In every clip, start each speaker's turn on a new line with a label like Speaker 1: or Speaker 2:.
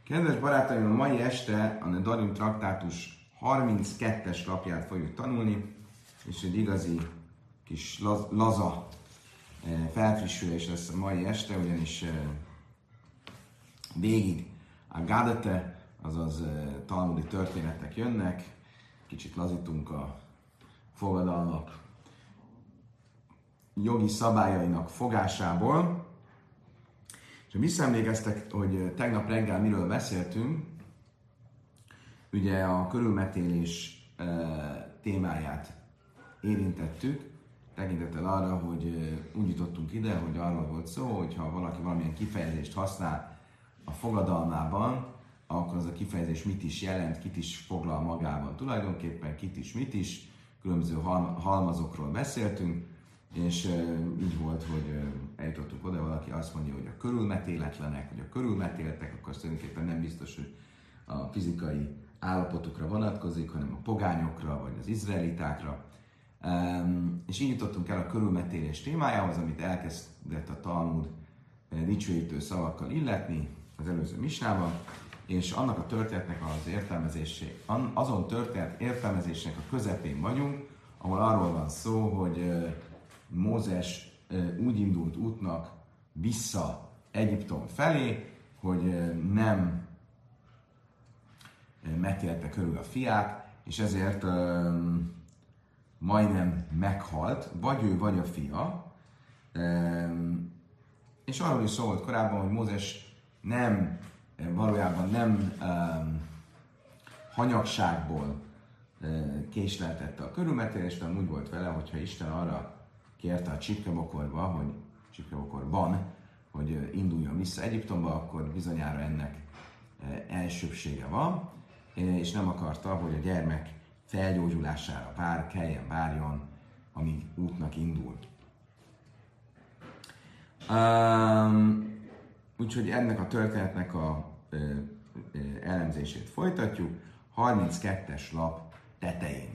Speaker 1: Kedves barátaim, a mai este a Nedarim traktátus 32-es lapját fogjuk tanulni, és egy igazi kis laza felfrissülés lesz a mai este, ugyanis végig a Gádete, azaz talmudi történetek jönnek, kicsit lazítunk a fogadalmak jogi szabályainak fogásából. És ha visszaemlékeztek, hogy tegnap reggel miről beszéltünk, ugye a körülmetélés témáját érintettük, tekintettel arra, hogy úgy jutottunk ide, hogy arról volt szó, hogy ha valaki valamilyen kifejezést használ a fogadalmában, akkor az a kifejezés mit is jelent, kit is foglal magában tulajdonképpen, kit is, mit is, különböző halmazokról beszéltünk, és így volt, hogy eljutottunk oda, valaki azt mondja, hogy a körülmetéletlenek, vagy a körülmetéltek, akkor azt tulajdonképpen nem biztos, hogy a fizikai állapotukra vonatkozik, hanem a pogányokra, vagy az izraelitákra. És így jutottunk el a körülmetélés témájához, amit elkezdett a Talmud dicsőítő szavakkal illetni az előző misnában, és annak a történetnek azon történet értelmezésnek a közepén vagyunk, ahol arról van szó, hogy Mózes úgy indult útnak vissza Egyiptom felé, hogy nem metélte körül a fiát, és ezért majdnem meghalt, vagy ő, vagy a fia. És arról is szó volt korábban, hogy Mózes valójában nem hanyagságból késleltette a körülmetélést, hanem úgy volt vele, hogyha Isten arra kérte a Csipkevokorban, hogy induljon vissza Egyiptomba, akkor bizonyára ennek elsőbsége van, és nem akarta, hogy a gyermek felgyógyulására kelljen várjon, amíg útnak indul. Úgyhogy ennek a történetnek a elemzését folytatjuk, 32-es lap tetején.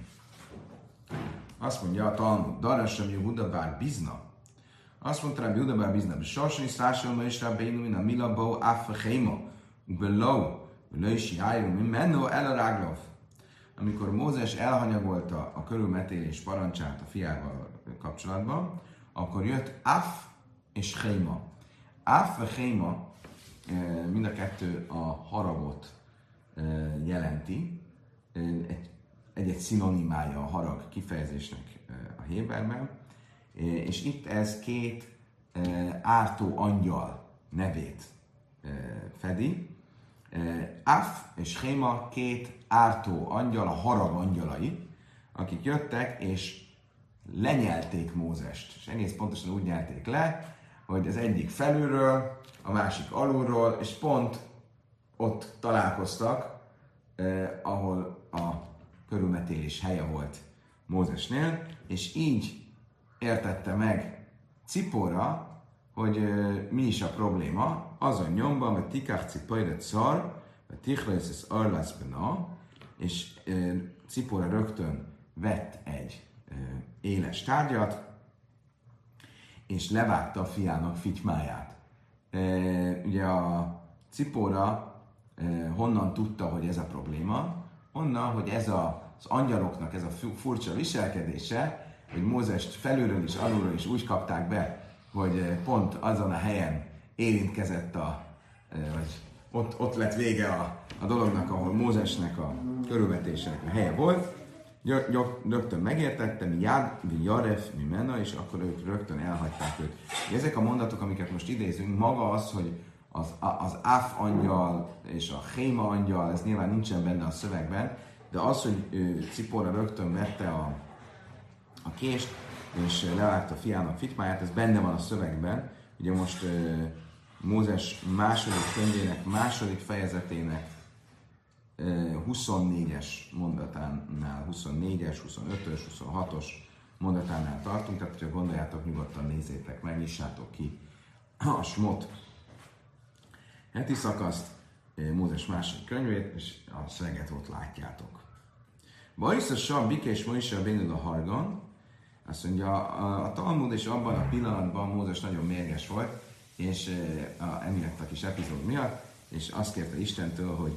Speaker 1: Azt mondja a Talmud, Darasam Yehuda bár Bizna. Azt mondta Rabbi Yehuda bár Bizna, Sasson is Rásolma és Rabbeinu min a Milabó Affechéma, Ubeló, Ulöjsi Ájú, min Menno el a Ráglov. Amikor Mózes elhanyagolta a körülmetélés parancsát a fiával kapcsolatban, akkor jött Aff és Chéma. Aff és Chéma mind a kettő a haragot jelenti, egy szinonimája a harag kifejezésnek a héberben, és itt ez két ártó angyal nevét fedi. Aff és Chéma két ártó angyal, a harag angyalai, akik jöttek és lenyelték Mózest. És egész pontosan úgy nyelték le, hogy az egyik felülről, a másik alulról, és pont ott találkoztak, ahol a körülmetélés helye volt Mózesnél, és így értette meg Cipora, hogy mi is a probléma, azon nyomban, hogy tikach cipajret szar, vagy tichlesz ez arlász bena, és Cipora rögtön vett egy éles tárgyat, és levágta a fiának fitymáját. Ugye a Cipora honnan tudta, hogy ez a probléma? Onnan, hogy ez az angyaloknak ez a furcsa viselkedése, hogy Mózest felülről is, alulról is úgy kapták be, hogy pont azon a helyen érintkezett vagy ott lett vége a dolognak, ahol Mózesnek a körülvetésének a helye volt. Rögtön megértette, mi Jaref, mi Menna, és akkor ők rögtön elhagyták őt. Ezek a mondatok, amiket most idézünk, maga az, hogy az Aff angyal és a Chéma angyal, ez nyilván nincsen benne a szövegben, de az, hogy Cipora rögtön vette a kést, és levágta a fiának fitymáját, ez benne van a szövegben. Ugye most Mózes második könyvének, második fejezetének 24-es mondatánál, 24-es, 25-ös, 26-os mondatánál tartunk, tehát hogyha gondoljátok, nyugodtan nézzétek meg, nyissátok ki a Smot heti szakaszt, Mózes második könyvét, és a szöveget ott látjátok. Bajsz a Bikés Moise a Bénul a Hargan, azt mondja, a Talmud, és abban a pillanatban Mózes nagyon mérges volt, és emiatt a kis epizód miatt, és azt kérte Istentől, hogy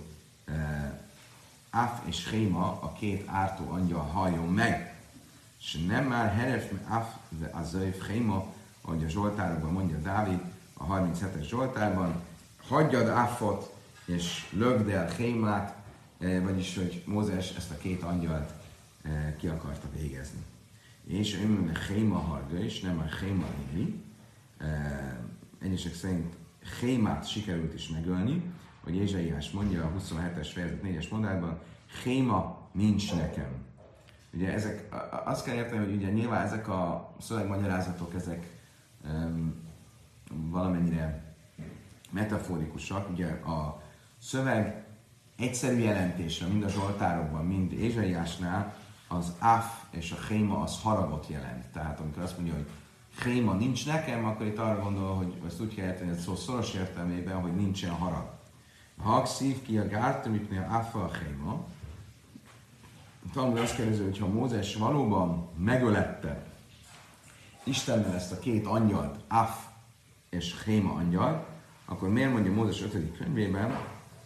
Speaker 1: Af és Héma, a két ártó angyal halljon meg. És nem már Heref Af a Zöjf Héma, ahogy a Zsoltárokban mondja Dávid, a 37-es Zsoltárban, hagyjad Affot, és lögd el Hémát, vagyis, hogy Mózes ezt a két angyalt ki akarta végezni. És ő mondja, Héma harga is, nem a Héma éli. Egyesek szerint Hémát sikerült is megölni, hogy Ézsaiás mondja a 27-es fejezet 4-es mondatban, Héma nincs nekem. Ugye ezek, azt kell érteni, hogy ugye nyilván ezek a szövegmagyarázatok, ezek valamennyire metaforikusak. Ugye a szöveg egyszerű jelentésre, mind a Zsoltárokban, mind Ézsaiásnál az Af és a Héma az haragot jelent. Tehát amikor azt mondja, hogy Héma nincs nekem, akkor itt arra gondol, hogy ezt úgy kell érteni, hogy szó szoros értelmében, hogy nincsen harag. Ha szív ki a gártömítnél Affa a Héma, Talmud azt kérdezi, hogy ha Mózes valóban megölette Istennel ezt a két angyalt, Af és Héma angyal, akkor miért mondja Mózes 5. könyvében,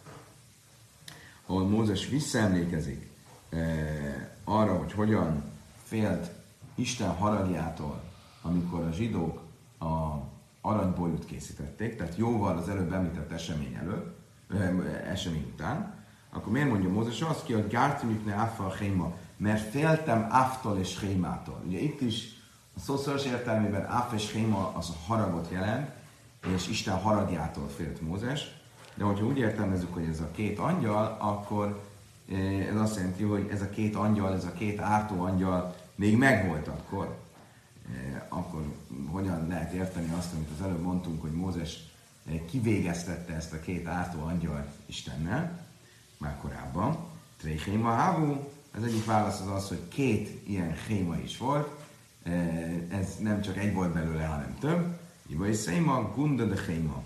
Speaker 1: ahol Mózes visszaemlékezik arra, hogy hogyan félt Isten haragjától, amikor a zsidók a aranybolyút készítették, tehát jóval az előbb említett esemény után, akkor miért mondja Mózes azt ki, hogy gártimikne Affa a Héma, mert féltem Aftól és Hémától. Ugye itt is a szó szoros értelmében Af és Héma az a haragot jelent, és Isten haragjától félt Mózes, de hogyha úgy értelmezzük, hogy ez a két angyal, akkor ez azt jelenti, hogy ez a két angyal, ez a két ártó angyal még megvolt akkor. Akkor hogyan lehet érteni azt, amit az előbb mondtunk, hogy Mózes kivégeztette ezt a két ártó angyalt Istennel, már korábban. Tréhéma hávú, az egyik válasz az az, hogy két ilyen héma is volt, ez nem csak egy volt belőle, hanem több. Iba és széma, gunda de héma.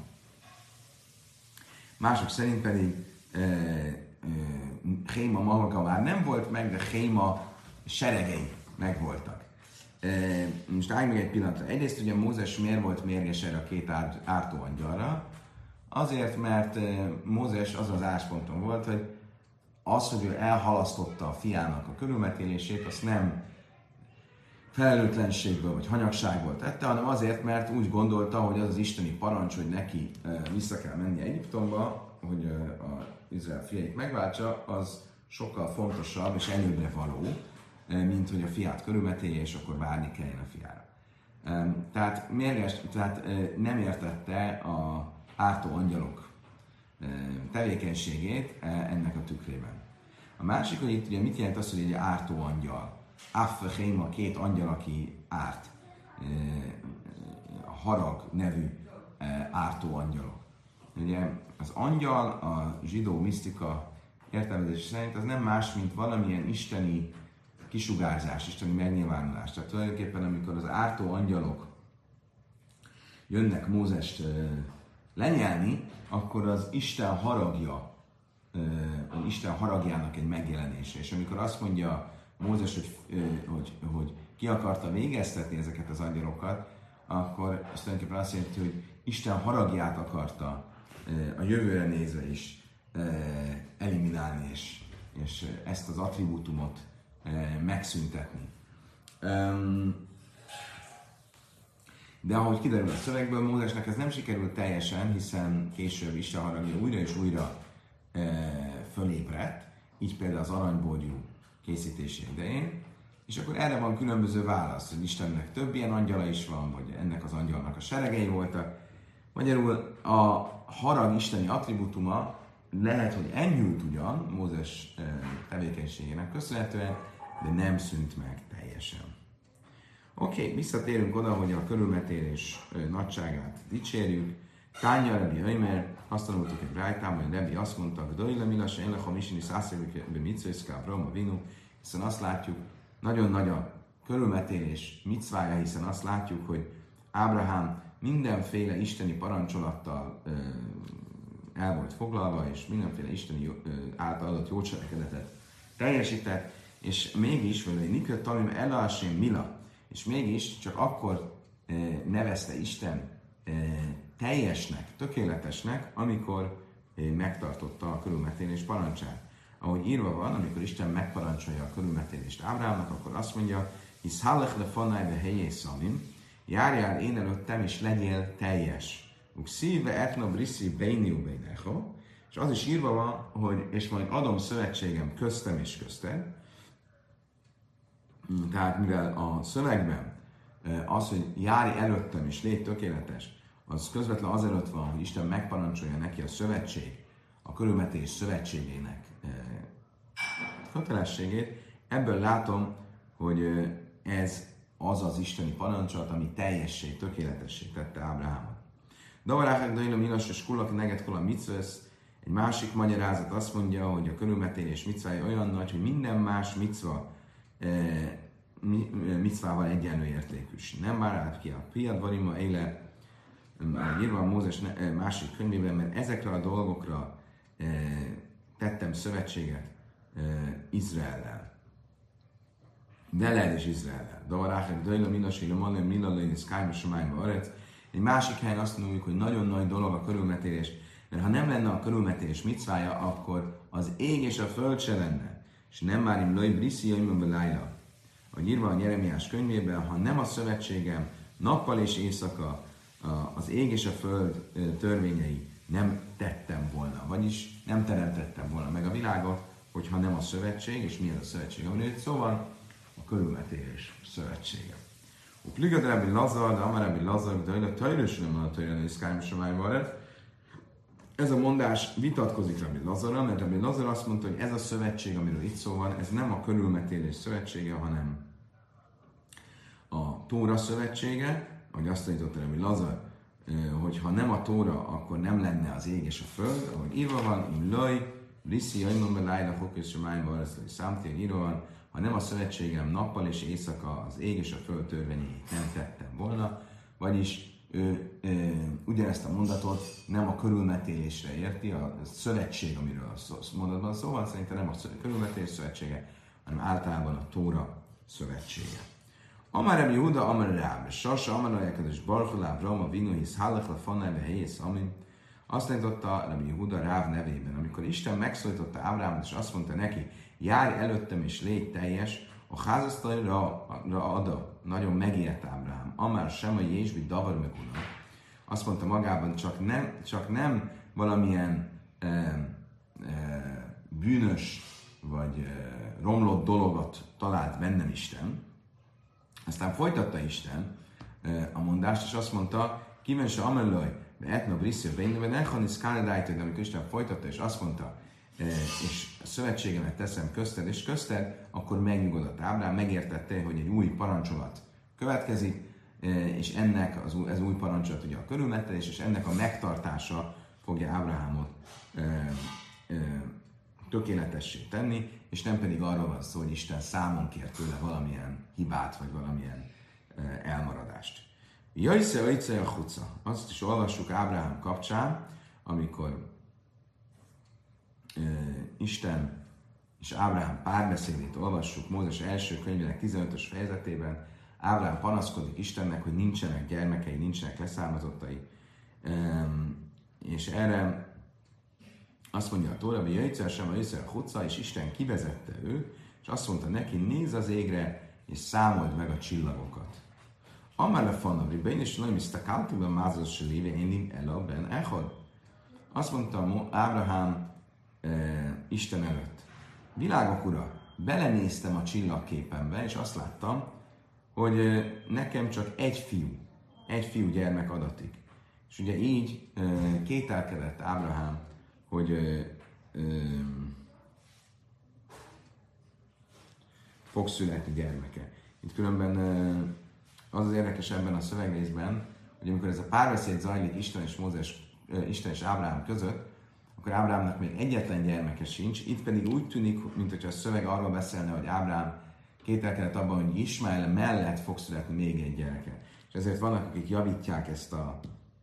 Speaker 1: Mások szerint pedig héma maga már nem volt meg, de héma seregei megvoltak. Most állj meg egy pillanatra. Egyrészt ugye Mózes miért volt mérges erre a két ártó angyalra? Azért, mert Mózes azon az állásponton volt, hogy az, hogy ő elhalasztotta a fiának a körülmetélését, azt nem felelőtlenségből vagy hanyagságból tette, hanem azért, mert úgy gondolta, hogy az az isteni parancs, hogy neki vissza kell menni Egyiptomba, hogy az Izrael fiait megváltsa, az sokkal fontosabb és előbbre való, mint hogy a fiát körülmetélje, és akkor várni kelljen a fiára. Tehát nem értette a ártó angyalok tevékenységét ennek a tükrében. A másik, hogy itt ugye mit jelent az, hogy egy ártó angyal? Af, Héma, két angyal, aki árt. Harag nevű ártó angyalok. Ugye az angyal a zsidó misztika értelmezés szerint az nem más, mint valamilyen isteni kisugárzás, isteni megnyilvánulás. Tehát tulajdonképpen amikor az ártó angyalok jönnek Mózest lenyelni, akkor az Isten haragja, Isten haragjának egy megjelenése. És amikor azt mondja Mózes, hogy ki akarta végeztetni ezeket az angyalokat, akkor ez tulajdonképpen azt jelenti, hogy Isten haragját akarta a jövőre nézve is eliminálni, és ezt az attribútumot megszüntetni. De ahogy kiderül a szövegből, Mózesnek ez nem sikerült teljesen, hiszen később Isten haragja újra és újra fölébredt, így például az aranyborjú készítése idején, és akkor erre van különböző válasz, hogy Istennek több ilyen angyala is van, vagy ennek az angyalnak a seregei voltak. Magyarul a harag isteni attribútuma lehet, hogy enyhült ugyan Mózes tevékenységének köszönhetően, de nem szűnt meg teljesen. Oké, visszatérünk oda, hogy a körülmetélés nagyságát dicsérjük. Tánya Rebi Ömer, azt tanultuk egy rájtában, hogy Rebi azt mondta, hogy Dojle Milasa, én lehom isini szászélik be mitzveszká, Brahma Vinu, hiszen azt látjuk, nagyon nagy a körülmetélés micvája, hiszen azt látjuk, hogy Ábrahám mindenféle isteni parancsolattal el volt foglalva, és mindenféle isteni által adott jó cselekedetet teljesített, és mégis, vagy Nikő Tamim Elásén Mila, és mégis csak akkor nevezte Isten teljesnek, tökéletesnek, amikor megtartotta a körülmetélés parancsát. Ahogy írva van, amikor Isten megparancsolja a körülmetélést Ábrámnak, akkor azt mondja, hisz hallech le fannájbe helyé szamim, járjál én előttem, és legyél teljes. Uk szíve etna briszi beiniu beinecho, és az is írva van, hogy és majd adom szövetségem köztem és közted. Tehát mivel a szövegben az, hogy járj előttem és légy tökéletes, az közvetlen azelőtt van, hogy Isten megparancsolja neki a szövetség, a körülmetélés szövetségének kötelességét. Ebből látom, hogy ez az az isteni parancsolat, ami teljessé, tökéletessé tette Ábrahámot. Davaráhek dajlom ilas és kullak neget kol a mitzvesz. Egy másik magyarázat azt mondja, hogy a körülmetélés micvája olyan nagy, hogy minden más micvával egyenlő értékű. Nem már át ki a piadvarima éle, írva a Mózes másik könyvében, mert ezekre a dolgokra tettem szövetséget Izraellel. Veled és Izraellel. Davaráhek dajlom ilas és milalai szkájmosomájba arec. Egy másik helyen azt mondjuk, hogy nagyon nagy dolog a körülmetélés, mert ha nem lenne a körülmetélés micvája, akkor az ég és a föld se lenne. És nem már imlai briszi jöjjön lájla. Ahogy írva a Jeremiás könyvében, ha nem a szövetségem nappal és éjszaka az ég és a föld törvényei nem tettem volna, vagyis nem teremtettem volna meg a világot, hogyha nem a szövetség, és mi az a szövetség, amiről itt szó van, a körülmetélés szövetsége. Pliga de Rabbi Lazar, de Amar Rabbi Lazar, de a tajrősülöm van a tajrőn, és Kájmosomájban. Ez a mondás vitatkozik Rabbi Lazarra, mert Rabbi Lazar azt mondta, hogy ez a szövetség, amiről itt szó van, ez nem a körülmetélés szövetsége, hanem a Tóra szövetsége, ahogy azt tanította Rabbi Lazar, hogy ha nem a Tóra, akkor nem lenne az ég és a föld, ahogy írva van, imlaj, riszi, jajmon lájla, fokész, somájban, araszlai számtér, írva van, ha nem a szövetségem nappal és éjszaka az ég és a föld törvényeit nem tettem volna, vagyis ugyanezt a mondatot nem a körülmetélésre érti, a szövetség, amiről a mondatban szó van, szerintem nem a körülmetélés szövetsége, hanem általában a Tóra szövetsége. Amar Rabbi Yehuda, Amar Ráb, Sasa, Amar Rajakedes Barcholáb, Rama, Vinuhisz, Hallachla, Fannájbe, Helyész, Amin. Azt tanította Rabbi Yehuda Ráv nevében, amikor Isten megszólította Ábrámot, és azt mondta neki, járj előttem és légy teljes, a házasztalra ada, nagyon megért Ábrahám. Amár sem a Jésbi davar meguna. Azt mondta magában, csak nem valamilyen bűnös vagy romlott dologot talált bennem Isten. Aztán folytatta Isten a mondást, és azt mondta, kíven se amellaj, etna brissző beinőben, elhanis káledájtőd, amikor Isten folytatta, és azt mondta, és a szövetségemet teszem közted és közted, akkor megnyugodott Ábrám, megértette, hogy egy új parancsolat következik, és ennek ez új parancsolat ugye a körülmetélés, és ennek a megtartása fogja Ábrahámot tökéletessé tenni, és nem pedig arról van szó, hogy Isten számon kér tőle valamilyen hibát, vagy valamilyen elmaradást. Jajsze a huca. Azt is olvassuk Ábrahám kapcsán, amikor Isten és Ábrahám párbeszédét olvassuk Mózes első könyvének 15-ös fejezetében. Ábrahám panaszkodik Istennek, hogy nincsenek gyermekei, nincsenek leszármazottai. És erre azt mondja a Tóra, hogy jöjtszel sem a jöjtszel a huca, és Isten kivezette őt, és azt mondta neki, nézz az égre, és számold meg a csillagokat. Amár lefannabb, ben és nagyon isztakáltúban mázos se léve, én el ben echad. Azt mondta Ábrahám Isten előtt. Világok ura, belenéztem a csillagképembe, és azt láttam, hogy nekem csak egy fiú gyermek adatik. És ugye így kételkedett Ábrahám, hogy fog születni gyermeke. Itt különben az érdekes ebben a szövegrészben, hogy amikor ez a párbeszéd zajlik Isten és Ábrahám között, akkor Ábrahámnak még egyetlen gyermeke sincs, itt pedig úgy tűnik, mintha a szöveg arról beszélne, hogy Ábrahám kételkedett abban, hogy Ismael mellett fog születni még egy gyereke. És ezért vannak, akik javítják ezt a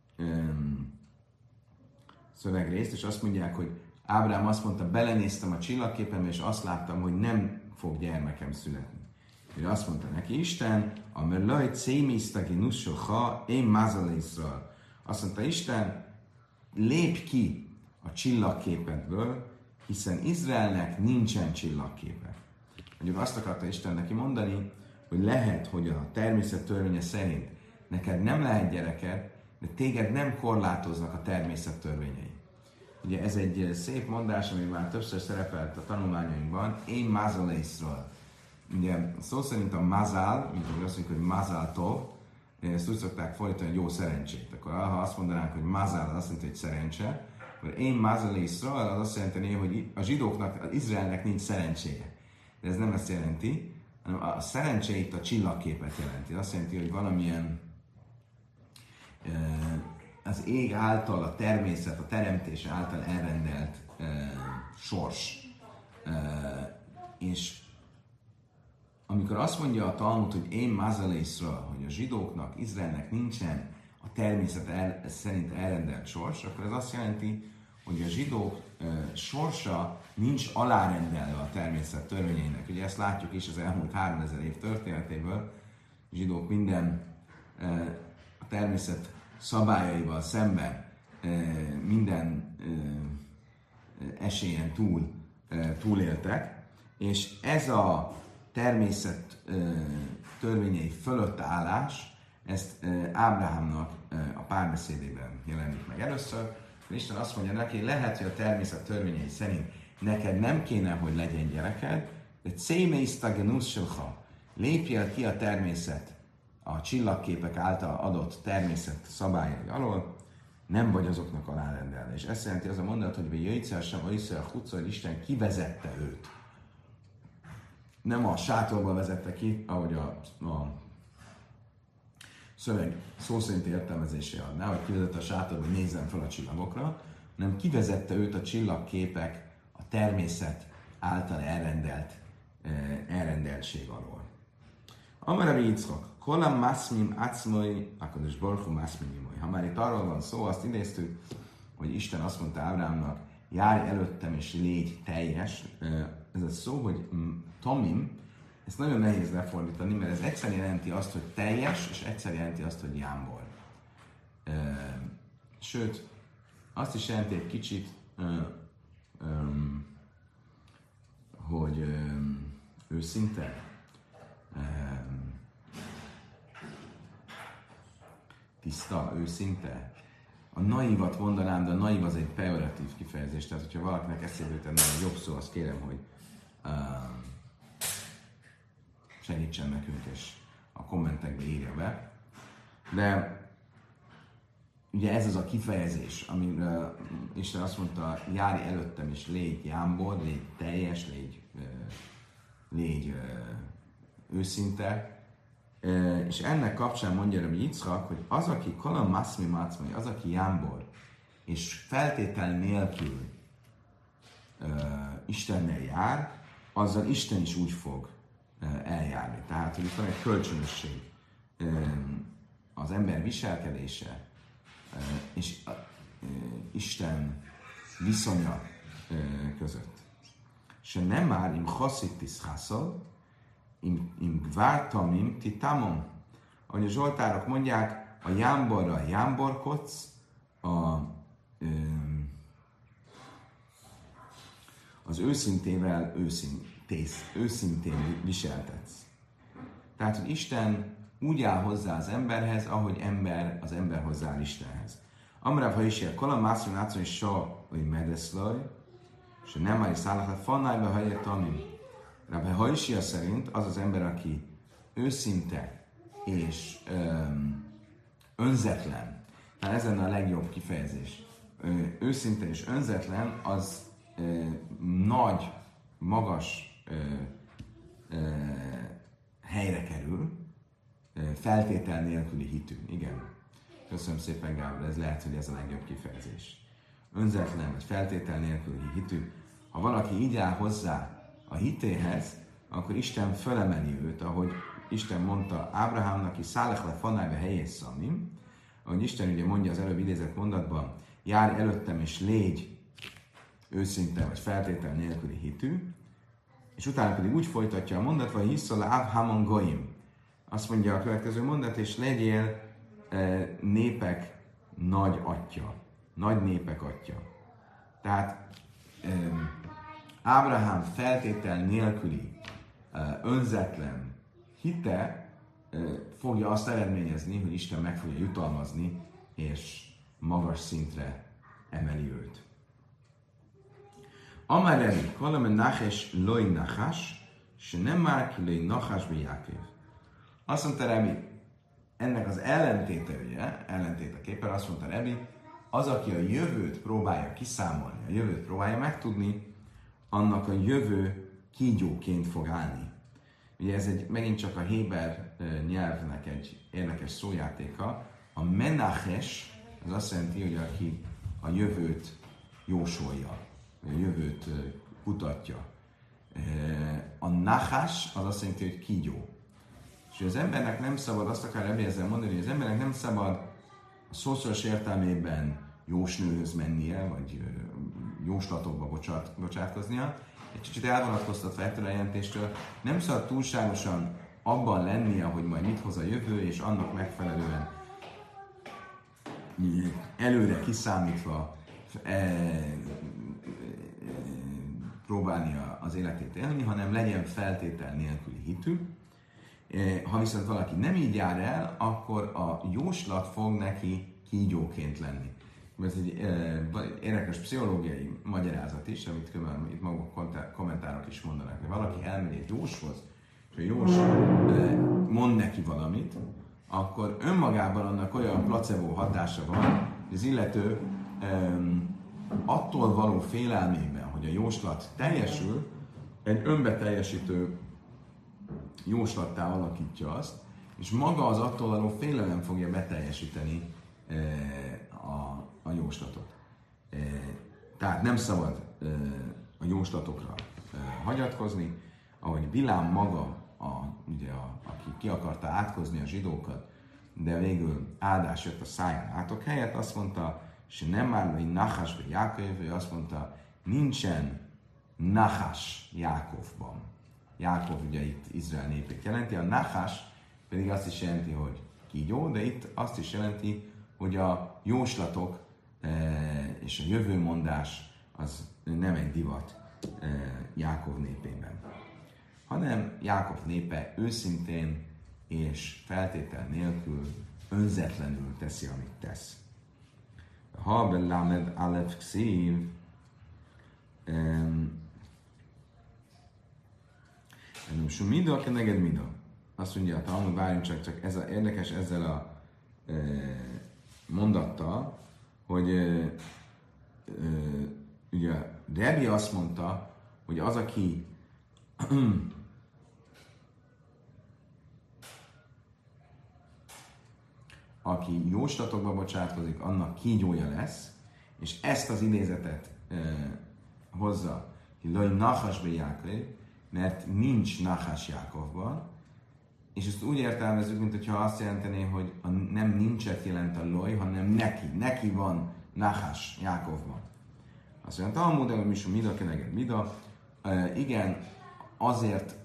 Speaker 1: szövegrészt, és azt mondják, hogy Ábrahám azt mondta, belenéztem a csillagképembe, és azt láttam, hogy nem fog gyermekem születni. És azt mondta neki Isten, amelaj cémisztagi nussoha, én mázal Izrael. Azt mondta Isten, lépj ki a csillagképedből, hiszen Izraelnek nincsen csillagképe. Mondjuk azt akarta Isten neki mondani, hogy lehet, hogy a természet törvénye szerint neked nem lehet gyereked, de téged nem korlátoznak a természet törvényei. Ugye ez egy szép mondás, ami már többször szerepelt a tanulmányainkban, én mazalészről. Ugye szó szerint a mazál, mint ahogy azt mondjuk, hogy mazál tov, ezt úgy szokták fordítani, hogy jó szerencsét. Akkor ha azt mondanánk, hogy mazál, az azt jelenti, hogy szerencse, akkor én mazalészről, az azt jelenti, hogy a zsidóknak, az Izraelnek nincs szerencséje. De ez nem ezt jelenti, hanem a szerencse itt a csillagképet jelenti. Azt jelenti, hogy valamilyen az ég által, a természet, a teremtés által elrendelt sors. És amikor azt mondja a Talmud, hogy én mazalészről, hogy a zsidóknak, Izraelnek nincsen a természet szerint elrendelt sors, akkor ez azt jelenti, hogy a zsidók sorsa nincs alárendelve a természet törvényeinek. Ugye ezt látjuk is az elmúlt 3000 év történetéből. A zsidók minden a természet szabályaival szemben minden esélyen túléltek, és ez a természet törvényei fölött állás, ezt Ábrahámnak a párbeszédében jelenik meg először. Isten azt mondja neki, lehet, hogy a természet törvényei szerint neked nem kéne, hogy legyen gyereked, de cémészta genusz silha, lépjél ki a természet, a csillagképek által adott természet szabályai alól, nem vagy azoknak alárendelve. És ezt jelenti az a mondat, hogy jöjtszel sem, a hutszor, hogy Isten kivezette őt. Nem a sátorba vezette ki, ahogy a szöveg szó szerint értelmezése adná, hogy kivezette a sátorba, hogy nézzen fel a csillagokra, hanem kivezette őt a csillagképek a természet által elrendeltség alól. Amara Yitzchak, kolam maszmim acmoi, akados borchu maszmimimoi. Ha már itt arról van szó, azt idéztük, hogy Isten azt mondta Ábrahámnak, járj előttem és légy teljes. Ez a szó, hogy tomim, ezt nagyon nehéz lefordítani, mert ez egyszer jelenti azt, hogy teljes, és egyszer jelenti azt, hogy jámbor. Sőt, azt is jelenti egy kicsit, hogy őszinte, tiszta, őszinte. A naívat mondanám, de a naív az egy pejoratív kifejezés, tehát hogyha valakinek eszébe jutna egy jobb szó, azt kérem, hogy segítsen nekünk, és a kommentekbe írja be. De ugye ez az a kifejezés, amire Isten azt mondta, járj előttem, és légy jámbor, légy teljes, légy őszinte. És ennek kapcsán mondja Rabbi Yitzchak, hogy az, aki kolam maszmi macmai, az, aki jámbor, és feltétel nélkül Istennel jár, azzal Isten is úgy fog eljárni. Tehát, hogy itt van egy kölcsönösség az ember viselkedése és Isten viszonya között. Se nem már im chaszittis chaszol, im gvártamim titamon. Ahogy a zsoltárok mondják, a jámborra jámborkodsz, az őszintével őszintén viseltetsz. Tehát, hogy Isten úgy áll hozzá az emberhez, ahogy az ember hozzá Istenhez. Amráv, ha is ilyen kolam mászron átszon és sa, hogy medeszlaj, és nem már is szállhat, fannájba hajért tanul. Rabbi Hajsia szerint az az ember, aki őszinte és önzetlen, tehát ez lenne a legjobb kifejezés. Őszinte és önzetlen, az nagy, magas helyre kerül, feltétel nélküli hitű. Igen. Köszönöm szépen, Gábor, ez lehet, hogy ez a legjobb kifejezés. Önzetlen vagy feltétel nélküli hitű. Ha valaki így áll hozzá a hitéhez, akkor Isten fölemeli őt, ahogy Isten mondta Ábrahámnak, és szállek le fanájba helyés szamim, ahogy Isten ugye mondja az előbb idézett mondatban, járj előttem és légy őszinte vagy feltétel nélküli hitű, és utána pedig úgy folytatja a mondat, hogy hiszol Ábhamon goim. Azt mondja a következő mondat, és legyél népek nagy atya, nagy népek atya. Tehát Ábrahám feltétel nélküli, önzetlen hite fogja azt eredményezni, hogy Isten meg fogja jutalmazni, és magas szintre emeli őt. Amareli, kolame naches loj nachas, se nem már ki loj nachas be Jákov. Azt mondta Rebi, ennek az ellentéteképpen azt mondta Rebi, az, aki a jövőt próbálja kiszámolni, a jövőt próbálja megtudni, annak a jövő kígyóként fog állni. Ugye ez megint csak a héber nyelvnek egy érdekes szójátéka. A menaches, az azt jelenti, hogy aki a jövőt jósolja, a jövőt kutatja. A nachas, az azt jelenti, hogy kígyó. És az embernek nem szabad, azt akar Rebbi ezzel mondani, hogy az embernek nem szabad a szószoros értelmében jósnőhöz mennie, vagy jóslatokba bocsátkoznia. Egy kicsit elvonatkoztatva ettől a jelentéstől, nem szabad túlságosan abban lennie, hogy majd mit hoz a jövő, és annak megfelelően előre kiszámítva próbálni az életét élni, hanem legyen feltétel nélküli hitű. Ha viszont valaki nem így jár el, akkor a jóslat fog neki kígyóként lenni. Ez egy érdekes pszichológiai magyarázat is, amit itt maguk kommentárok is mondanak, hogy valaki elmegy egy jóshoz, és a jós mond neki valamit, akkor önmagában annak olyan placebo hatása van, hogy az illető attól való félelmében, hogy a jóslat teljesül, egy önbeteljesítő jóslattá alakítja azt, és maga az attól való félelem fogja beteljesíteni a jóslatot. Tehát nem szabad a jóslatokra hagyatkozni, ahogy Bilám maga, aki ki akarta átkozni a zsidókat, de végül áldás jött a száján átok helyett, azt mondta, és nem már, hogy nachas be Jákov, ő azt mondta, nincsen nachas Jákovban. Jákov ugye itt Izrael népét jelenti, a nachas pedig azt is jelenti, hogy kígyó, de itt azt is jelenti, hogy a jóslatok és a jövőmondás az nem egy divat Jákov népében, hanem Jákov népe őszintén és feltétel nélkül önzetlenül teszi, amit tesz. Ha belámed alef kszív, mida, ke neged mida. Azt mondja a Talmud, várjunk csak ez érdekes ezzel a mondattal, hogy ugye Rebi azt mondta, hogy az, aki aki jóslatokba bocsátkozik, annak kígyója lesz, és ezt az idézetet hozza, hogy loj nachas be Jákov, mert nincs nachas Jákovban, és ezt úgy értelmezzük, mintha azt jelentené, hogy nem nincset jelent a loj, hanem neki van nachas Jákovban. Azt mondja, Talmud, de mi mida, keneged mida. Igen, azért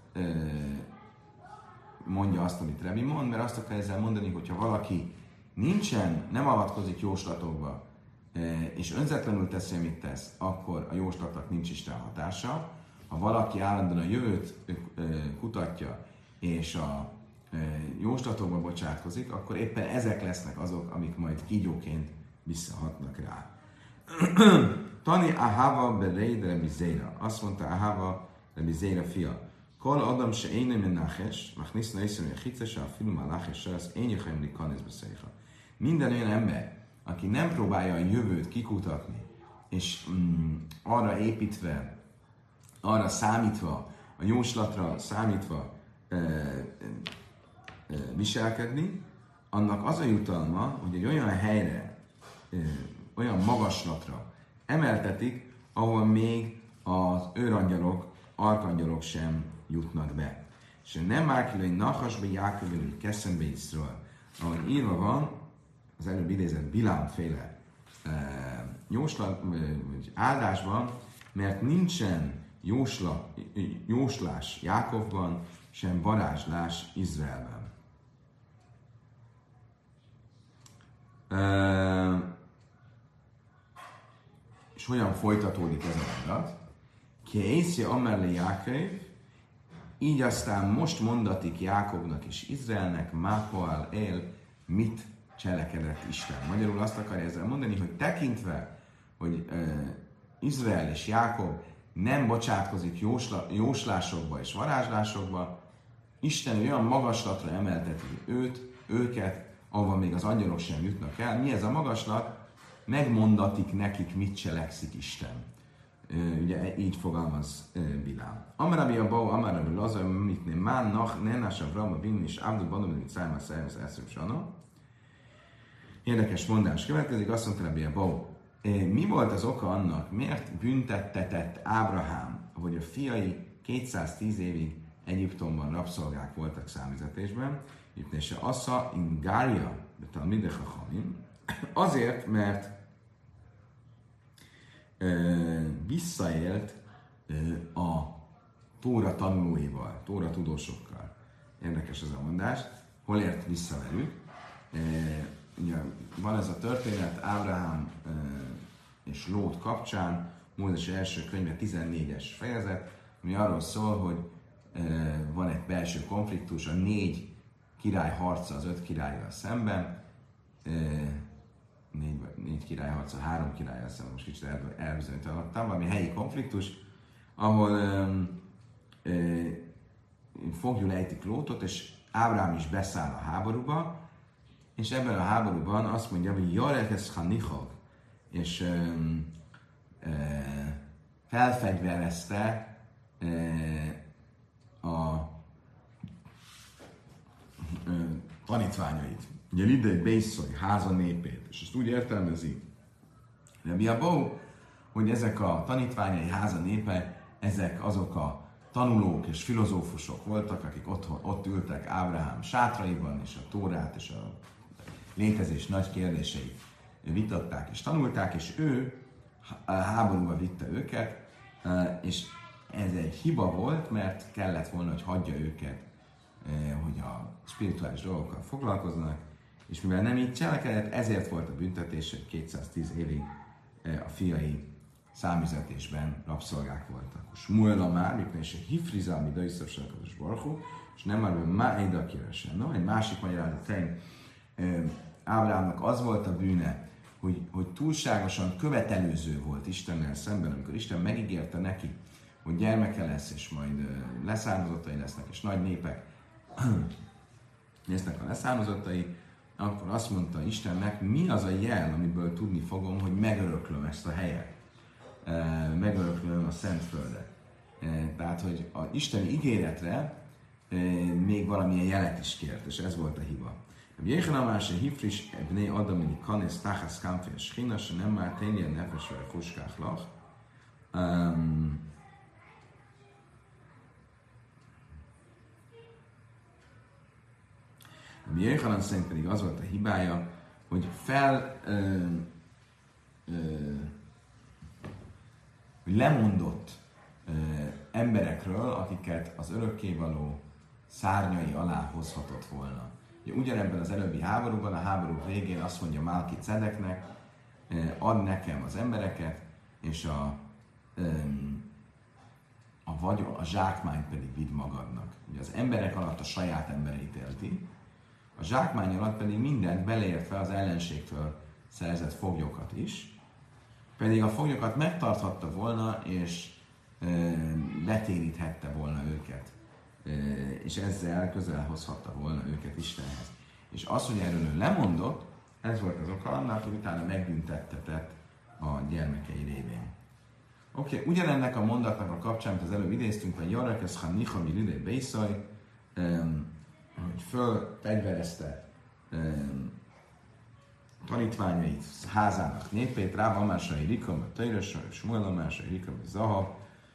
Speaker 1: mondja azt, amit Rebi mond, mert azt akar ezzel mondani, hogyha valaki nem avatkozik jóslatokba, és önzetlenül teszi, amit tesz, akkor a jóslatnak nincs Isten hatása. Ha valaki állandóan a jövőt kutatja, és a jóslatokba bocsátkozik, akkor éppen ezek lesznek azok, amik majd kígyóként visszahatnak rá. Tani Ahava bereid Rebi Zéra. Azt mondta Ahava Rebi Zéra fia. Kol adam se éne menaches, machnisz na iszem a hitese, a film a laches, az én jöjjön likanez beszélha. Minden olyan ember, aki nem próbálja a jövőt kikutatni, és arra építve, arra számítva, a jóslatra számítva viselkedni, annak az a jutalma, hogy egy olyan helyre, olyan magaslatra emeltetik, ahol még az őrangyalok, arkangyalok sem jutnak be. És nem már kilői nachasba, Jákobelő, keszembe Iszról. Ahogy írva van, az előbb idézett Bilám-féle jóslat, vagy áldásban, mert nincsen jóslás Jákovban, sem varázslás Izraelben. És hogyan folytatódik ez a mondat? Ki észje amerle Jákov, így aztán most mondatik Jákobnak és Izraelnek, Mápoál él, mit cselekedett Isten. Magyarul azt akarja ezzel mondani, hogy tekintve, hogy Izrael és Jákob nem bocsátkozik jóslásokba és varázslásokba, Isten olyan magaslatra emelteti őket, ahova még az angyalok sem jutnak el. Mi ez a magaslat? Megmondatik nekik, mit cselekszik Isten. Ugye így fogalmaz Bilám. Amarabi a Bau, Amarabi Lazar, mitné Mánnak, Nenás Avraham, Bin és Abdu Badom, mint Szájmás Szervesz Eszröm Sana. Érdekes mondás következik, azt mondta Rabbi a Bau. Mi volt az oka annak, miért büntettetett Ábrahám, hogy a fiai 210 évig Egyiptomban rabszolgák voltak számüzetésben, itt se Assa in Gária, Talmidei Chachamim, azért, mert visszaélt a Tóra tanulóival, Tóra tudósokkal. Érdekes ez a mondás. Hol ért vissza velük? Ugye van ez a történet Ábrahám és Lót kapcsán, Mózes első könyve 14-es fejezet, ami arról szól, hogy van egy belső konfliktus, a 4 király harca az 5 királlyal szemben, 4 király harca 3 királlyal szemben, most kicsit elbizonytalanodtam, valami helyi konfliktus, ahol foglyul ejtik Lótot, és Ábrahám is beszáll a háborúba, és ebben a háborúban azt mondja, hogy Jarekesz Hanichag, és felfegyverezte a tanítványait. Ugye Lidei Bészony háza népét, és ezt úgy értelmezi Rabbi Abou, hogy ezek a tanítványai háza népe, ezek azok a tanulók és filozófusok voltak, akik ott ültek Ábrahám sátraiban, és a Tórát és a létezés nagy kérdéseit vitatták és tanulták, és ő háborúba vitte őket, és ez egy hiba volt, mert kellett volna, hogy hagyja őket, hogy a spirituális dolgokkal foglalkoznak, és mivel nem így cselekedett, ezért volt a büntetés, hogy 210 évig a fiai számüzetésben rabszolgák voltak. Smuel már, mikor is egy hifriza, ami daiszorsákatos barhú, és nem már májda kiresen. No, egy másik magyarázat szerint Ábrahámnak az volt a bűne, hogy túlságosan követelőző volt Istennel szemben, amikor Isten megígérte neki, hogy gyermeke lesz, és majd leszármazottai lesznek, és nagy népek lesznek a leszármazottai, akkor azt mondta Istennek, mi az a jel, amiből tudni fogom, hogy megöröklöm ezt a helyet, megöröklöm a Szentföldet. Tehát, hogy az isteni ígéretre még valamilyen jelet is kért, és ez volt a hiba. Jéhanamás se hifris ebné adamini kanész táhász kámfé a schina, se nem már tényleg nefes vagy fuskák lach. Jéhanan szerint pedig az volt a hibája, hogy hogy lemondott emberekről, akiket az örökkévaló szárnyai alá hozhatott volna. Ugyanebben az előbbi háborúban, a háború végén azt mondja Málki Cedeknek, add nekem az embereket, és a zsákmányt pedig vidd magadnak. Ugye az emberek alatt a saját embereit élti, a zsákmány alatt pedig mindent beleértve az ellenségtől szerzett foglyokat is, pedig a foglyokat megtarthatta volna, és betéríthette volna őket, és ezzel közel hozhatta volna őket Istenhez. És az, hogy erről ő lemondott, ez volt az oka annak, hogy utána megbüntettetett a gyermekei révén. Oké, ugyanennek a mondatnak a kapcsán, amit az előbb idéztünk, a Jarekesz Hanichami Lidei Bészaj, hogy fölfegyverezte tanítványait, házának népét, Rába Amásai Rikom, a Tajrösra, és Smuel Amásai Rikom, a Zahab.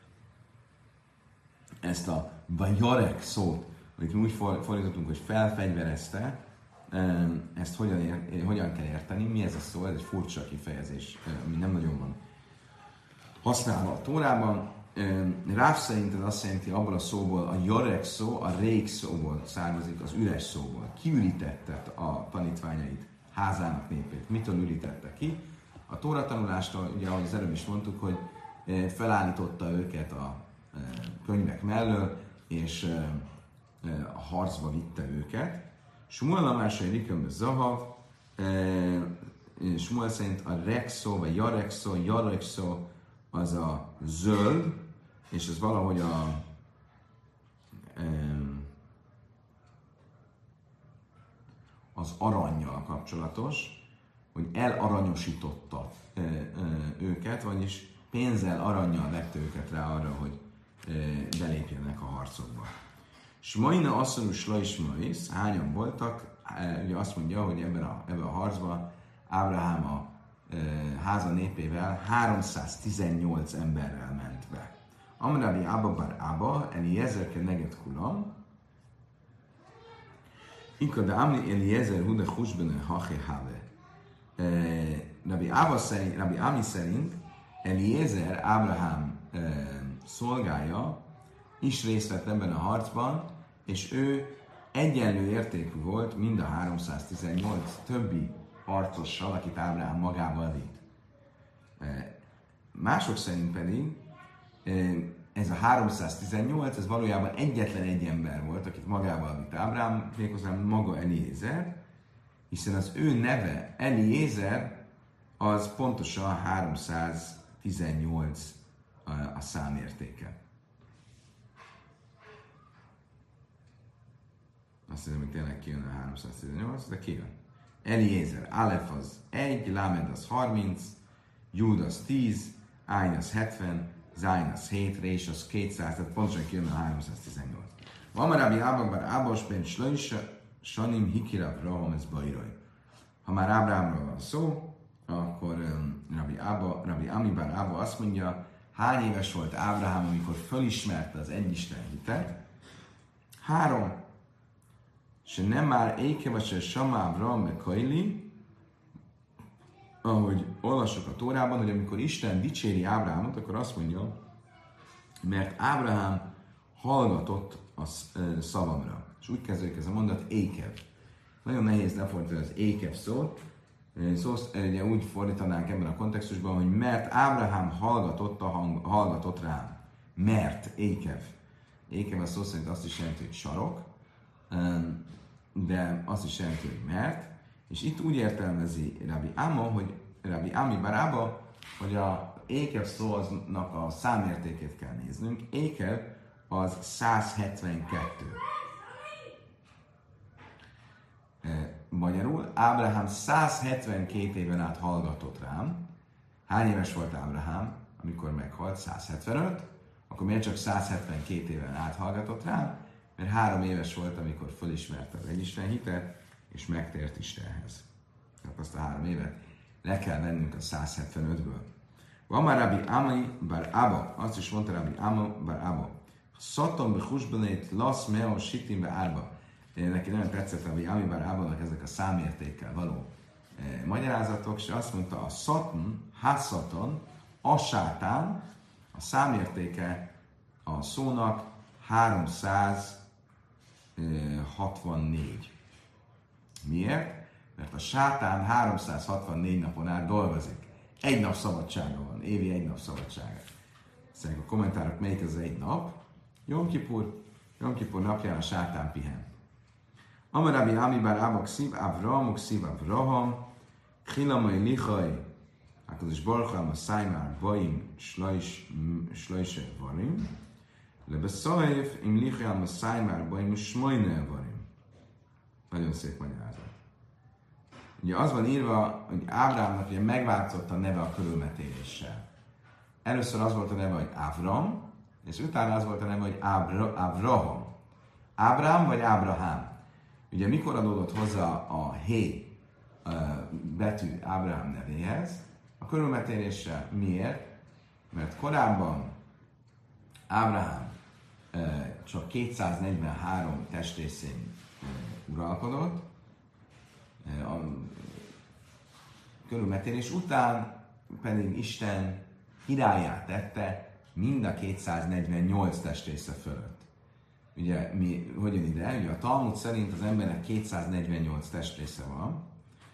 Speaker 1: Ezt a Vajorek szót, amit mi úgy fordítottunk, hogy felfegyverezte, ezt hogyan kell érteni, mi ez a szó, ez egy furcsa kifejezés, ami nem nagyon van használva a Tórában. Ráv szerint ez azt jelenti, abból a szóból, a Jorek szó, a rék szóból származik, az üres szóból. Kiürítette a tanítványait, házának népét. Mitől ürítette ki? a tóra-tanulástól, ugye ahogy az előbb is mondtuk, hogy felállította őket a könyvek mellől, és a harcba vitte őket. Smuel Amásai Riköm Zahav, Smuel szerint a Rexo, vagy Jarexo az a zöld, és ez valahogy az arannyal kapcsolatos, hogy elaranyosította őket, vagyis pénzzel, arannyal vette őket rá arra, hogy belépjenek a harcokba. Smaina asszonyú Slajsmaisz, hányan voltak? Ugye azt mondja, hogy ebben a harcban Ábrahám a háza népével 318 emberrel ment be. Amrabi Abba bar Abba, Eliezer ke neget kulam, Inka de Amni Eliezer hude husbene hache have. Rabbi Ami szerint Eliezer, Ábrahám szolgája is részt vett ebben a harcban, és ő egyenlő értékű volt mind a 318 többi harcossal, akit Ábrahám magával vitt. Mások szerint pedig ez a 318, ez valójában egyetlen egy ember volt, akit magával vitt Ábrahám, méghozzá maga Eliezer, hiszen az ő neve Eliezer az pontosan 318 a számértéke. Azt hiszem, hogy tényleg kijön a 318, de kijön. Eliezer, Alef az 1, Lamed az 30, Júd az 10, Ayn az 70, Zayn az 7, Rés az 200, tehát pontosan kijön a 318. Van már Rabbi Abba bar Abba, ben Sanim Hikirav Raham ez Bajraj. Ha már Ábrahámról van szó, akkor Rabbi Ami bar Abba azt mondja, hány éves volt Ábrahám, amikor fölismerte az egyisten hitet? 3. Se nem már ékeva se Sama Avraham me Kaili, ahogy olvassuk a Tórában, hogy amikor Isten dicséri Ábrahámot, akkor azt mondja, mert Ábrahám hallgatott a szavamra. És úgy kezdődik ez a mondat, ékev. Nagyon nehéz lefordítani az ékev szót. Ugye úgy fordítanánk ebben a kontextusban, hogy mert Ábrahám hallgatott rám. Mert ékev. Ékev a szó szerint azt is jelenti, hogy sarok, de azt is jelenti, hogy mert. És itt úgy értelmezi Rabbi Ami bar Abba, hogy a ékev szónak a számértékét kell néznünk. Ékev az 172. Magyarul, Ábrahám 172 éven át hallgatott rám. Hány éves volt Ábrahám, amikor meghalt? 175. Akkor miért csak 172 éven át hallgatott rám? Mert 3 éves volt, amikor fölismerte az egyisten hitet, és megtért Istenhez. Tehát azt a 3 évet le kell vennünk a 175-ből. Van már Rabbi Ami bar Abba, azt is mondta Rabbi Ami bar Abba. Szatom be húsbanét lasz meo sitim be árba. Neki nagyon tetszett Rabbi Ami bar Abba-nak ezek a számértékkel való magyarázatok, és azt mondta, a szatn, hászaton, a sátán, a számértéke a szónak 364. Miért? Mert a sátán 364 napon át dolgozik. Egy nap szabadsága van, évi egy nap szabadsága. Szerintem a kommentárok, melyik ez az egy nap? Jom Kipur napján a sátán pihen. Amarabi Ami bar Abba ksiv Avraham, ksiv Avraham, Chilamai Lichai, Akadosh Baruch Hu a Szájmár Baim Slajse Varim, Lebeszajv im Lichai a Szájmár Baim Smojne Varim. Nagyon szép magyarázat. Ugye az van írva, hogy Ábrámnak ugye megváltozott a neve a körülmetéléssel. Először az volt a neve, hogy Ávram, és utána az volt a neve, hogy Ávraham. Ábrám vagy Ábrahám. Ugye mikor adódott hozzá a hé betű Ábrahám nevéhez? A körülmetéléssel. Miért? Mert korábban Ábrahám csak 243 testrészén uralkodott, a körülmetélés után pedig Isten királyát tette mind a 248 testrésze fölött. Ugye, hogy jön ide? Ugye a Talmud szerint az embernek 248 testrésze van,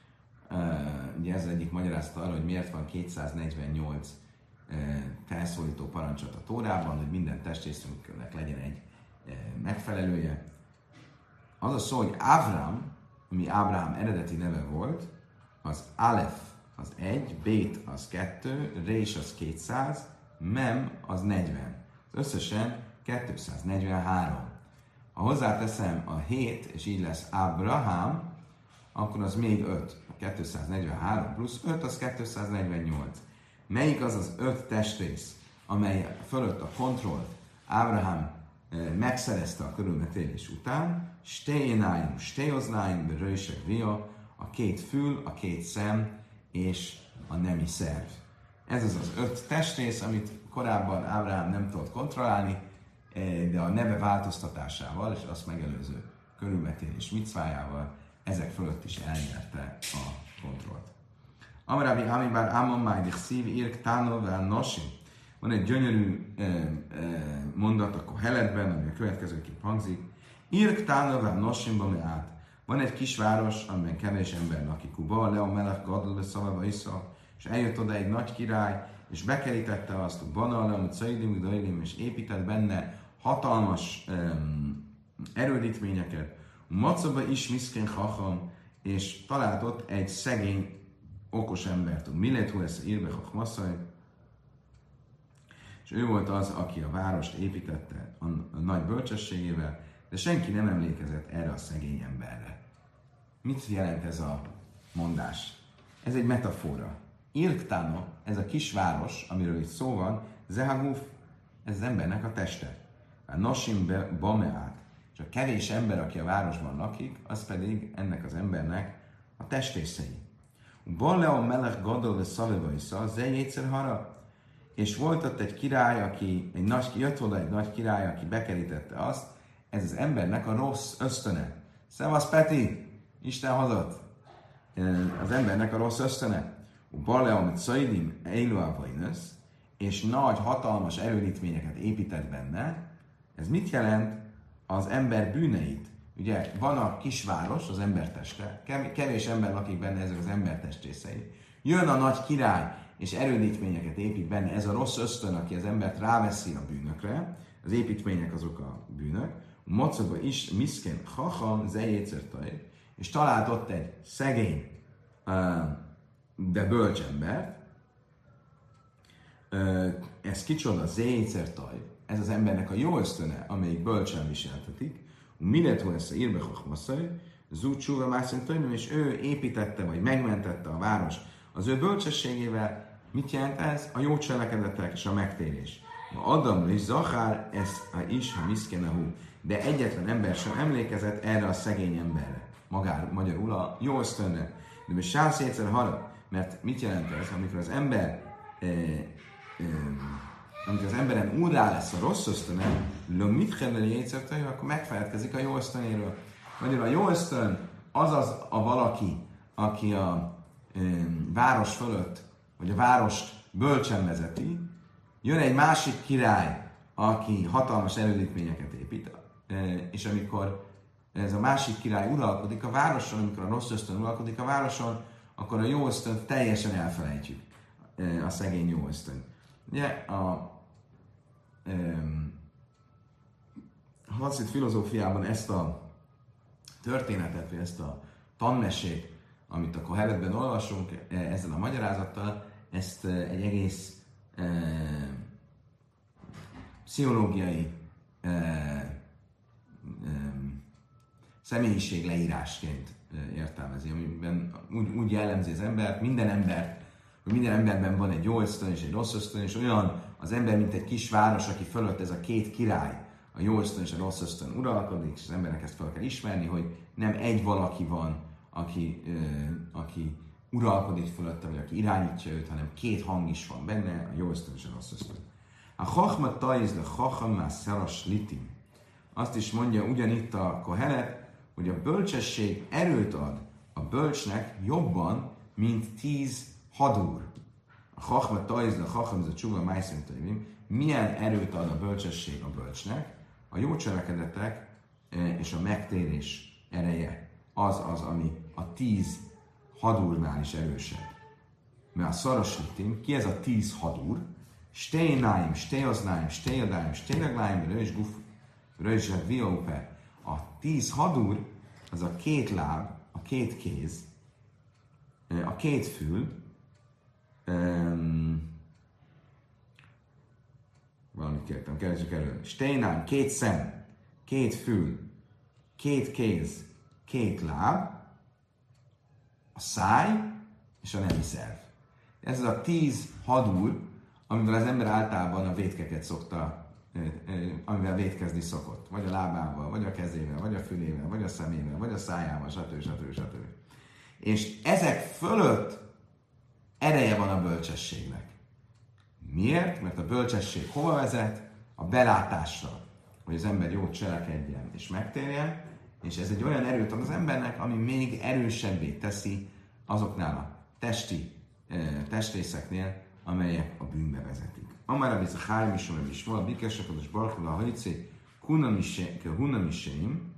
Speaker 1: ugye ez egyik magyarázat arra, hogy miért van 248 felszólító parancsot a Tórában, hogy minden testrészünknek legyen egy megfelelője. Az a szó, hogy Ávram, ami Ábrahám eredeti neve volt, az Alef az 1, Bét az 2, Rés az 200, Mem az 40. Összesen 243. Ha hozzáteszem a 7, és így lesz Ábrahám, akkor az még 5. A 243 plusz 5 az 248. Melyik az az 5 testrész, amely fölött a kontrollt Ábrahám megszerezte a körülmetélés után? Stéjénáim, stéjoznáim, röjsek via, a 2 fül, a 2 szem és a nemi szerv. Ez az 5 testrész, amit korábban Ábrahám nem tudott kontrollálni, de a neve változtatásával és azt megelőző körülmetélés micvájával ezek fölött is elnyerte a kontrollt. Amarabi Amibár Amon Májdik Szív Irk Tánolvál Nosi. Van egy gyönyörű mondat a Koheletben, ami a következőképp hangzik. Irk Tánolvál Nosimba át. Van egy kisváros, amiben kevés ember lakik. Uba, Leo Melech Gadolbe Szavava Isza, és eljött oda egy nagy király, és bekerítette azt a Banalem, Caidim, Dailim, és épített benne hatalmas erődítményeket. Macaba is miszkén hacham, és talált ott egy szegény, okos embert. Milethu ez írbe hachmaszaj, és ő volt az, aki a várost építette a nagy bölcsességével, de senki nem emlékezett erre a szegény emberre. Mit jelent ez a mondás? Ez egy metafora. Irktano, ez a kisváros, amiről itt szó van, Zehaguf, ez az embernek a teste. A Nosim Bameát, és a kevés ember, aki a városban lakik, az pedig ennek az embernek a testrészei. Baleo Melech Gadol ve Szavevaisza, Zejjétszer Hara, és volt ott egy király, jött oda egy nagy király, aki bekerítette azt, ez az embernek a rossz ösztöne. Szevasz Peti! Isten hozott! Az embernek a rossz ösztöne. Baleom Szaidim Eiluavainös, és nagy, hatalmas erődítményeket épített benne. Ez mit jelent? Az ember bűneit. Ugye van a kisváros, az emberteste, kevés ember lakik benne, ezek az embertestrészei. Jön a nagy király, és erődítményeket épít benne, ez a rossz ösztön, aki az embert ráveszi a bűnökre, az építmények azok a bűnök. Mocogba is miszken hacham zejécertaj, és talált ott egy szegény, de bölcs embert. Ez kicsoda zejécertaj, ez az embernek a jó ösztöne, amelyik bölcsen viseltetik. Milethu ezt a írbe hachmaszaj, zúcsúva mászint, és ő építette, vagy megmentette a város az ő bölcsességével. Mit jelent ez? A jó cselekedetek és a megtérés. Adam és Zachár, ez a is, ha miszkenehú. De egyetlen ember sem emlékezett erre a szegény emberre. Magyarul a jó ösztönre. De most sász egyszer harag. Mert mit jelent ez? Amikor az emberen úrrá lesz a rossz ösztöne, mit kellene egyszer, akkor megfeledkezik a jó ösztönéről. Magyarul a jó ösztön az a valaki, aki a város fölött, vagy a várost bölcsen vezeti, jön egy másik király, aki hatalmas erődítményeket épít, és amikor ez a másik király uralkodik a városon, amikor a rossz ösztön uralkodik a városon, akkor a jó ösztönt teljesen elfelejtjük, a szegény jó ösztön. Ugye a Haszid filozófiában ezt a történetet, vagy ezt a tanmesét, amit a Koheletben olvasunk ezzel a magyarázattal, ezt egy egész pszichológiai személyiség leírásként értelmezi, amiben úgy jellemzi az embert, minden emberben van egy jó ösztön és egy rossz ösztön, és olyan az ember, mint egy kis város, aki fölött ez a két király, a jó ösztön és a rossz ösztön uralkodik, és az embernek ezt fel kell ismerni, hogy nem egy valaki van, aki uralkodik fölötte, vagy aki irányítja őt, hanem két hang is van benne, a jó ösztön és a rossz ösztön. A chachma tajz le chacham szaras litim. Azt is mondja ugyanitt a Kohelet, hogy a bölcsesség erőt ad a bölcsnek jobban, mint 10 hadúr. A chachma tajz le chacham, ez a csuva májszintővim. Milyen erőt ad a bölcsesség a bölcsnek? A jó cselekedetek és a megtérés ereje az, ami a 10 hadúrnál is erősebb. Mert a szarosítim, ki ez a 10 hadúr? Steináim, steioznaim, steiodáim, steiregláim, röjs guf, röjs viópe. A 10 hadúr, az a 2 láb, a 2 kéz, a 2 fül, valamit kértem, keresjük elő. Steináim, 2 szem, 2 fül, 2 kéz, 2 láb, a száj és a nemi szerv. Ez az a 10 hadúr, amivel az ember általában a vétkeket szokta, amivel vétkezni szokott. Vagy a lábával, vagy a kezével, vagy a fülével, vagy a szemével, vagy a szájával, stb. És ezek fölött ereje van a bölcsességnek. Miért? Mert a bölcsesség hova vezet? A belátásra, hogy az ember jót cselekedjen és megtérjen, és ez egy olyan erőt ad az embernek, ami még erősebbé teszi azoknál a testrészeknél, amelyek a bűnbe vezetik. Amara biz a hájm is, amely is van, a bikesek, az barkul a hajcé, hunamisém,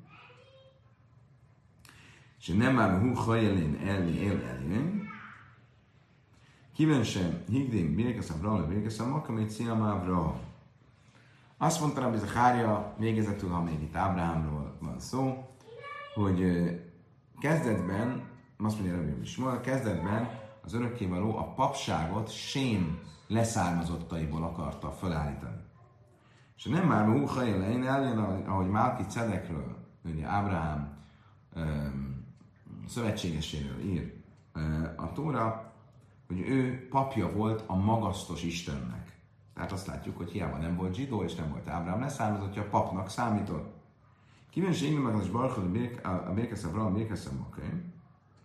Speaker 1: és nem már hú hajjelén elén, kíváncsi higdén birkeszem rá, birkeszem makamét sziamávra. Azt mondta Rabbi Zachária, végezetül, ha még itt Ábrahámról van szó, hogy kezdetben, azt mondja Rabbi Ismael, kezdetben az örökkévaló a papságot Sém leszármazottaiból akarta felállítani. És nem már húhajjelein eljön, ahogy Málki Cedekről, ugye Ábrahám szövetségeséről ír a Tóra, hogy ő papja volt a magasztos Istennek. Tehát azt látjuk, hogy hiába nem volt zsidó, és nem volt Ábrahám leszármazottja, a papnak számított. Kíváncsi én meg az barkod a Birkesz Avraham, Birkesz Amokaim.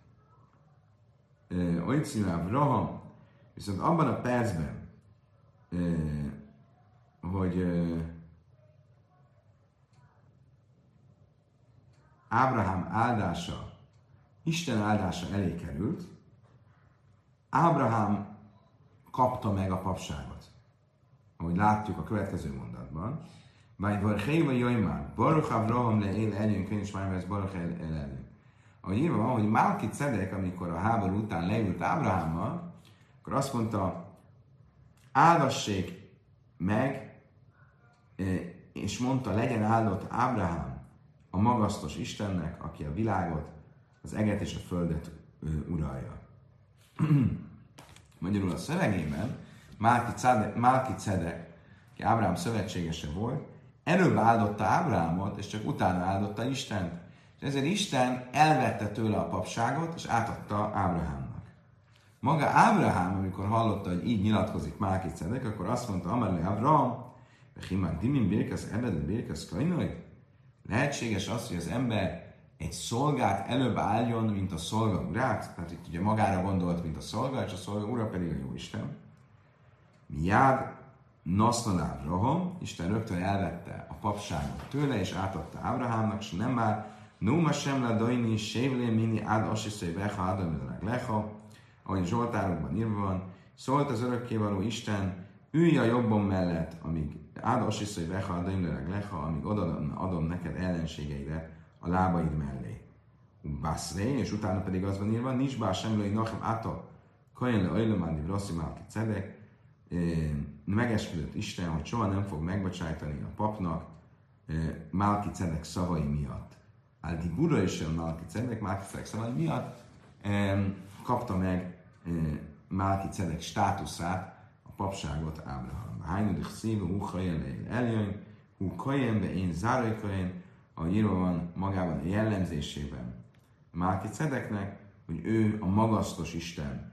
Speaker 1: Olyan című Avraham, viszont abban a percben, hogy Ábrahám áldása, Isten áldása elé került, Ábrahám kapta meg a papságot. Ahogy látjuk a következő mondatban. Vagy Barchéva Jajmár, Baruch Avraham le él eljön, könyv Smájvesz Baruch eljön. Ahogy írva van, hogy Málki Cedek, amikor a háború után leült Ábrahámmal, akkor azt mondta, áldassék meg, és mondta, legyen áldott Ábrahám a magasztos Istennek, aki a világot, az eget és a földet uralja. Magyarul a szövegében Málki Cedek, aki Ábrahám szövetségese volt, előbb áldotta Ábrahámot, és csak utána áldotta Istent. És ezért Isten elvette tőle a papságot, és átadta Ábrahámnak. Maga Ábrahám, amikor hallotta, hogy így nyilatkozik Málki Cedek, akkor azt mondta, Amelé Ábrahám, Himák Dimin Birkesz, Ebedett Birkesz Kainoj. Lehetséges az, hogy az ember egy szolgát előbb álljon, mint a szolga urát. Tehát itt ugye magára gondolt, mint a szolga, és a szolga ura pedig a jó Isten. Miád Naszlan Ábrahám, Isten rögtön elvette a papságot tőle, és átadta Ábrahámnak, és nem már Nóma sem le dajni, sévlé mini ád asiszai veha ádamedeleg leha, ahogy Zsoltárokban írva van, szólt az örökkévaló Isten, ülj a jobbom mellett, amíg ád asiszai veha ádamedeleg leha, amíg adom neked ellenségeire a lábaid mellé. Bászré, és utána pedig az van írva, nincs bár sem lői nachem áta, kajen le ajlomándi vrasszi Málki Cedek, megesküdött Isten, hogy soha nem fog megbocsájtani a papnak Málki Cedek szavai miatt. Áldi Bura is jön Málki Cedek, Málki Cedek szavai miatt kapta meg Málki Cedek státuszát, a papságot Ábrahám. Hányudik szívő, hú kajen eljön, hú kajenbe én zárai kajen, ahogy írva van magában a jellemzésében Málki Cedeknek, hogy ő a magasztos Isten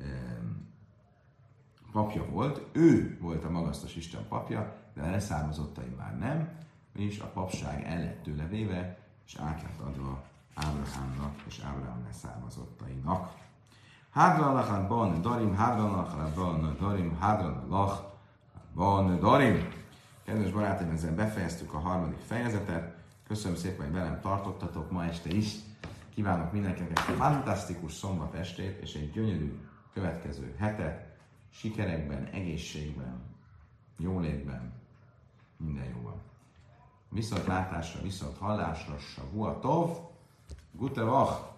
Speaker 1: papja volt, ő volt a magasztos Isten papja, de a leszármazottai már nem, és a papság el lett tőle véve, és át lett adva Ábrahámnak és Ábrahám leszármazottainak. Hádranalach ban darim, hádranalach ban darim, hádranalach ban darim. Kedves barátaim, ezzel befejeztük a harmadik fejezetet. Köszönöm szépen, hogy velem tartottatok ma este is. Kívánok mindenkinek egy fantasztikus szombat estét, és egy gyönyörű következő hetet. Sikerekben, egészségben, jólétben, minden jóban. Viszont látásra, viszont hallásra, Savua Tov, Gute Woche!